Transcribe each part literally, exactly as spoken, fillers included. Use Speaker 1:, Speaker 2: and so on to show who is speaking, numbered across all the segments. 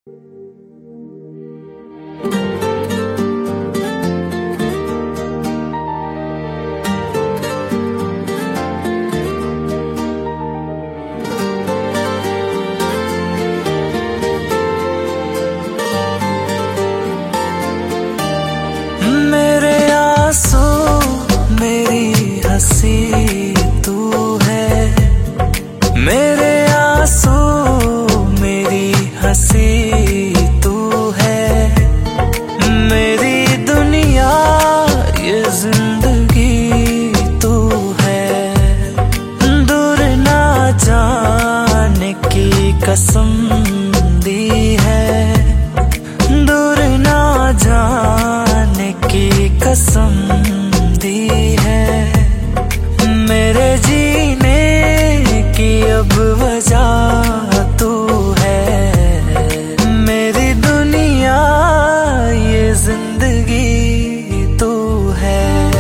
Speaker 1: मेरे आंसू मेरी हंसी तू है, मेरे आंसू मेरी हंसी तू है, मेरी दुनिया ये जिंदगी तू है। दूर ना जाने की कसम दी है, दूर ना जाने की कसम दी है। मेरे जीने की अब वजह तू है, मेरी दुनिया ये जिंदगी तू है।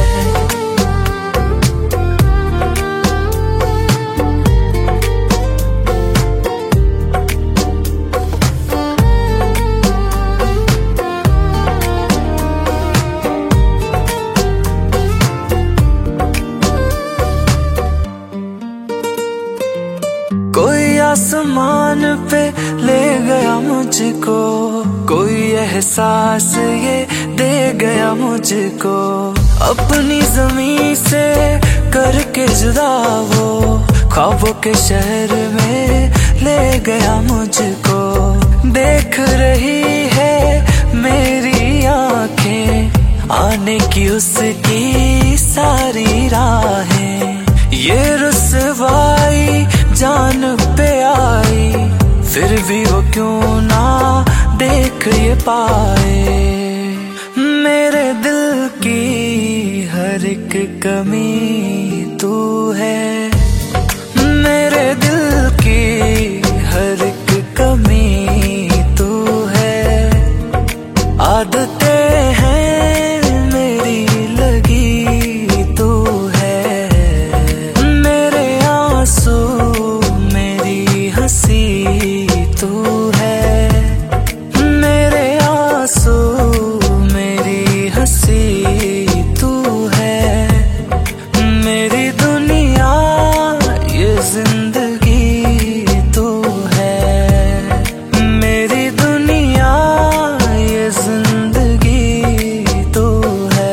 Speaker 1: कोई आसमान पे ले गया मुझको, कोई एहसास ये दे गया मुझको। अपनी जमीन से करके जुदा वो ख्वाबों के शहर में ले गया मुझको। देख रही है मेरी आंखें आने की उसकी सारी राहें। ये रुसवाई जान पे आई, फिर भी वो क्यों ना देख ये पाए। मेरे दिल की हर एक कमी तू है, मेरे दिल की हर एक कमी तू है। आदतें हैं मेरी लगी तू है, मेरे आंसू मेरी हंसी तू है, मेरे आंसू मेरी हंसी तू है। मेरी दुनिया ये जिंदगी तू है, मेरी दुनिया ये जिंदगी तू है।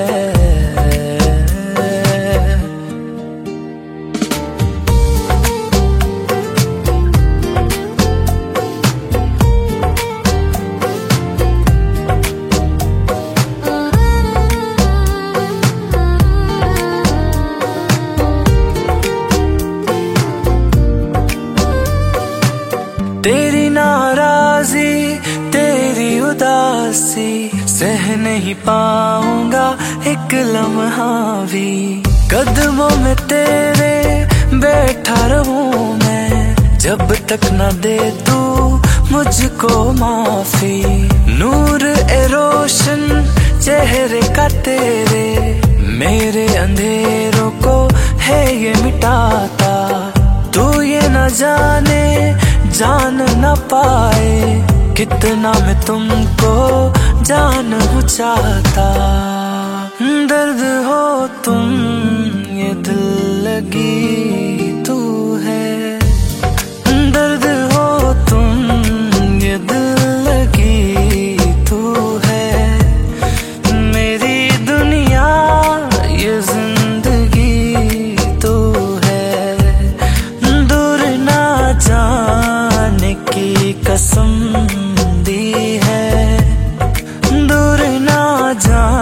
Speaker 1: तेरी नाराजी तेरी उदासी सह नहीं पाऊंगा एक लम्हा भी। कदमों में तेरे बैठा रहूं मैं, जब तक न दे तू मुझको माफी। नूर ए रोशन चेहरे का तेरे, मेरे अंधेरों को है ये मिटाता। तू ये न जाने जान न पाए कितना मैं तुमको जानना चाहता। दर्द हो तुम ये दिल लगी तू है, दर्द हो तुम ये दिल लगी तू है। मेरी दुनिया ये जिंदगी तू है, दूर ना जाने की कसम दी है, दूर ना जा